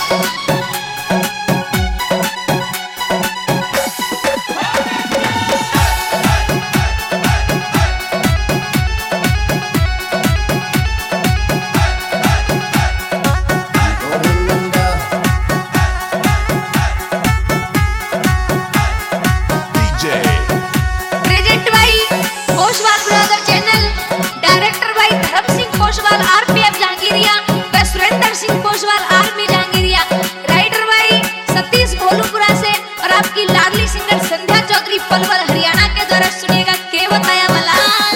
पलवल हरियाणा के द्वारा सुनिएगा के बताया वाला।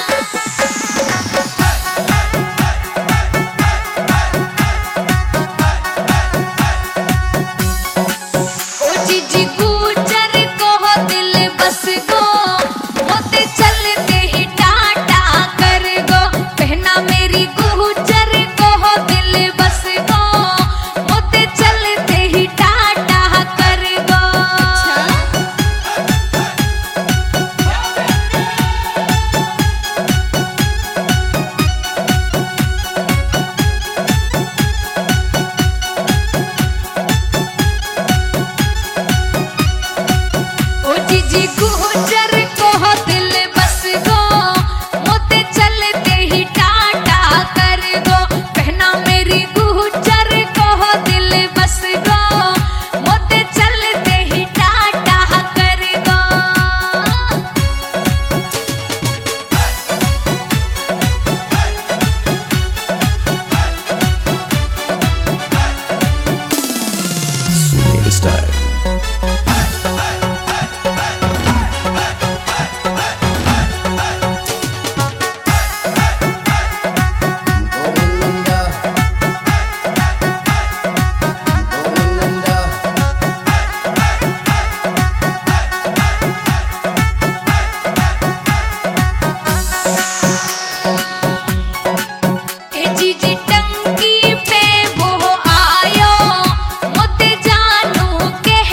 ओ जीजी गुजर को हो दिल बस गो, होते चलते ही टाटा कर गो, पहना मेरी गुजर को हो दिल बस गो, होते चलते ही टाटा कर गो। जीजी गुजर को हो दिल बस गो, मोते चलते ही टाटा कर गो, पहना मेरी गुजर को हो दिल बस गो, मोते चलते ही टाटा कर गो। Sunil Style. जीजी टंकी पे वो आयो, मोते जानू के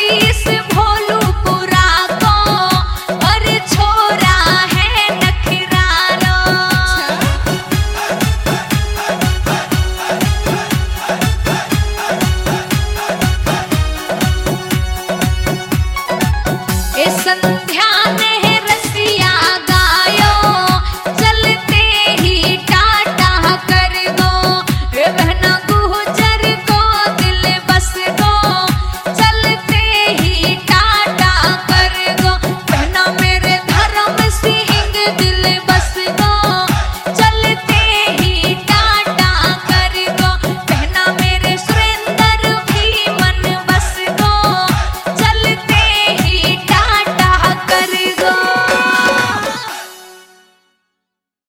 बीस